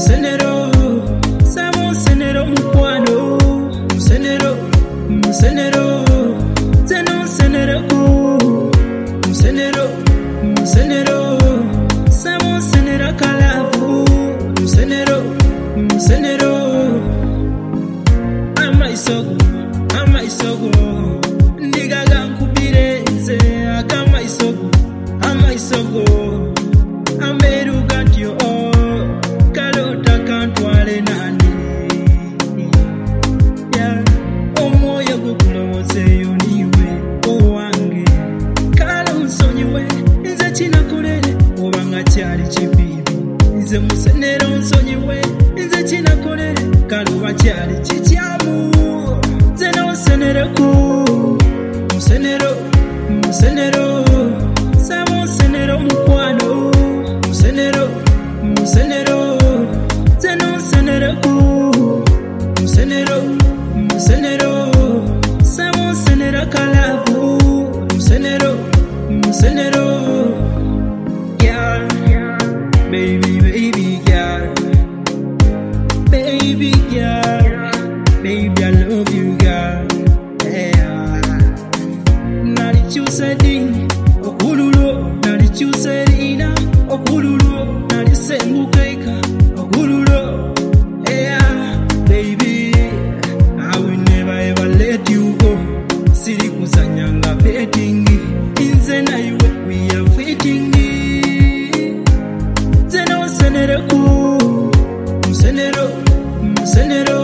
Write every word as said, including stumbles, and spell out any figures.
musenero, samo musenero mukwano, musenero, musenero, zeno musenero ku, musenero, musenero, samo musenero kalavu, musenero, musenero, ama isogo, ama isogo, ndigaga nkubireze, agama isogo, ama isogo, ameruga ntyo, kalota kantwale nani, yeah, omwoyo gukulowoozeeyo niwe owange, kale nsonyiwe, nze kinakolere obanga kyali kibibi, nze musenero nsonyiwe, nze kinakolere kale oba kyali kikyamu, nze n'onsenere ku, musenero, musenero, samo musenero mukwano, musenero, musenero, nze n'onsenere ku, musenero, musenero, samo musenero kalavu, musenero, musenero, yeah, baby, baby, girl, baby, girl, baby, I love you, girl, yeah. Nalikyusa eddiini okululo, nalikyusa erina okululo, nalisenguka eka okululo, yeah, baby, I will never ever let you go. Siri kuzanyanga betting, nze naiwe we are fighting, nze n'onsenere ku, musenero, musenero,